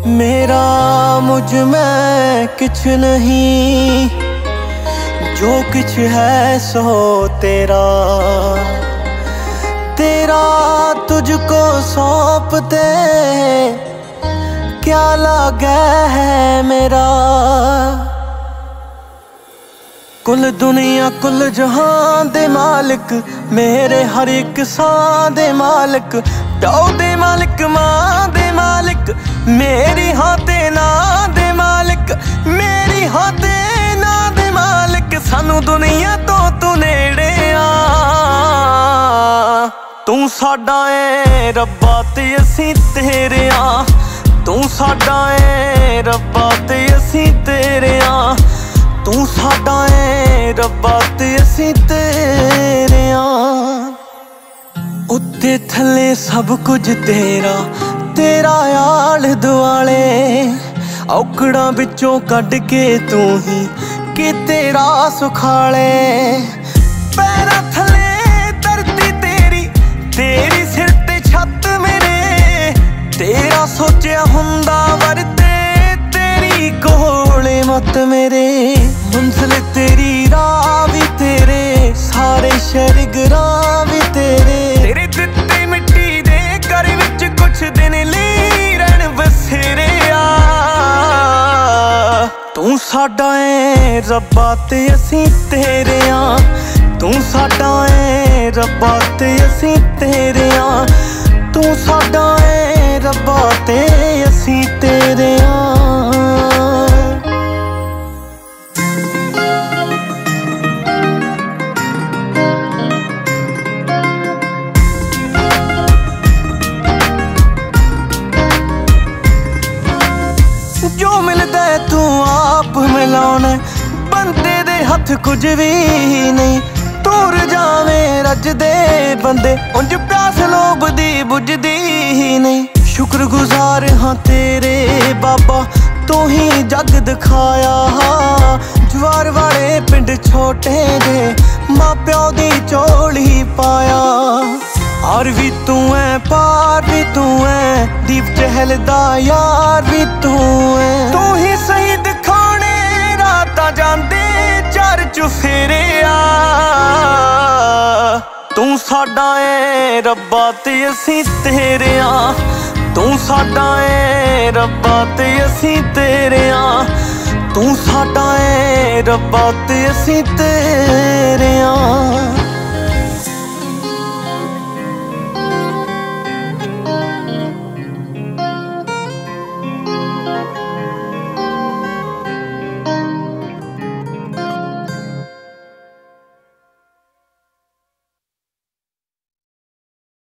मेरा मुझ में कुछ नहीं, जो कुछ है सो तेरा। तेरा तुझको सौंप दे क्या लागे है मेरा। कुल दुनिया कुल जहां दे मालिक, मेरे हर एक सां दे मालिक, प्याओ दे मालिक मां दे मालिक, मेरी हाँ ते ना दे मालिक, मेरी हाँ ते ना दे मालिक। सानू दुनिया तो तू नेड़े आ, तू साडा ए रब्बा ते असीं तेरे आ। तू साडा ए रब्बा ते असीं तेरे आ, तू साडा ए रब्बा ते असीं तेरे आ। उत्ते थले सब कुछ तेरा, तेरा आल दुआले, औकड़ां विचों कढ के तू ही कि तेरा सुखाले। पैरां थले धरती तेरी, तेरी सिर ते छत मेरे, तेरा सोचिया हुंदा वरते तेरी कोले मत मेरे। मंजिल तेरी राह भी तेरे, सारे शहर ग्रां भी तेरे, तेरे दित्ते मिट्टी दे घर विच कुछ दिन ली रहन बसेरे आ। तू साडा ए रब्बा ते असीं तेरे आ, तू साडा ए रब्बा ते असीं तेरे आ, तू साडा ए रब्बा ते असीं तेरे आ। जो मिलदा है तू आप मिलाउना, बंदे दे हथ कुछ भी नहीं। दूर जावें रजदे बंदे, उंज प्यास लोभदी बुझदी ही नहीं। शुक्रगुजार हाँ तेरे बाबा, तू ही जग दिखाया। जवार वाले पिंड छोटे जे, मां प्यो दी झोली पाया। और भी तू है पार भी तू है, दीप चहल दा यार भी तू है। तू ही सही दिखाने रातां जांदे चार चुफेरे आ। तू साडा ए रब्बा ते असीं तेरे आ, तू साडा ए रब्बा ते असीं तेरे आ, तू साडा ए रब्बा ते असीं तेरे आ।